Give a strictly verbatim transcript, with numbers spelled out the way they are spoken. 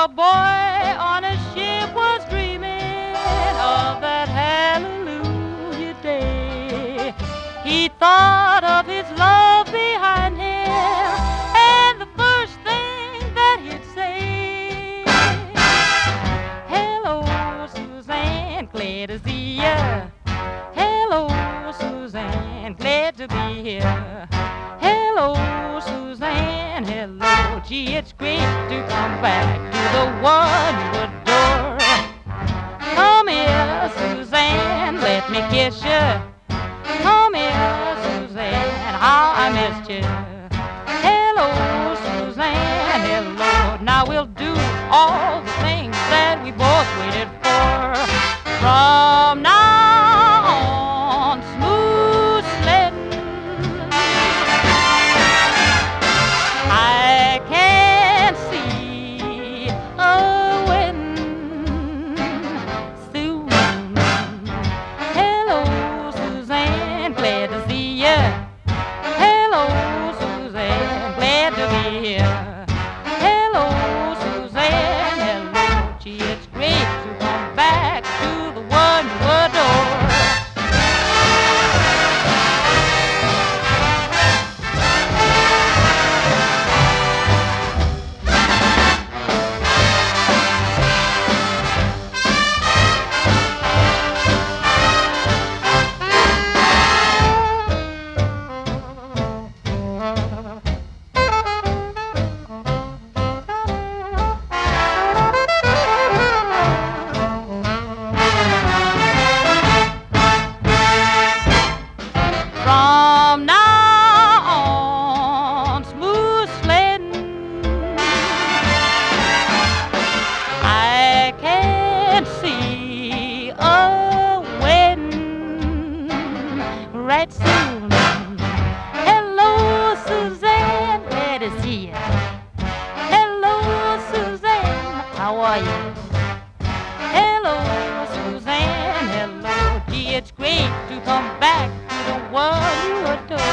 boy on a ship was dreaming of that hallelujah day. He thought of his love behind him, and the first thing that he'd say, hello, Suzanne, glad to see ya. Hello, Suzanne, glad to be here. Hello, Suzanne, hello. Gee, it's great to come back to the one you adore. Come here, Suzanne, let me kiss you. Come here, Suzanne, how I missed you. Hello, Suzanne, hello. Now we'll do all the things that we both waited for. From now on, smooth sledding, I can't see a wedding soon. Hello, Suzanne, glad to see ya. Hello, Suzanne, glad to be here. Hello, Suzanne, hello. Gee, it's great to come back to the one you adore. From now on, smooth sledding, I can't see a wedding right soon. Hello, Suzanne, glad to see ya. Hello, Suzanne, how are you? Hello, Suzanne, hello. Gee, it's great to come back to the one you adore.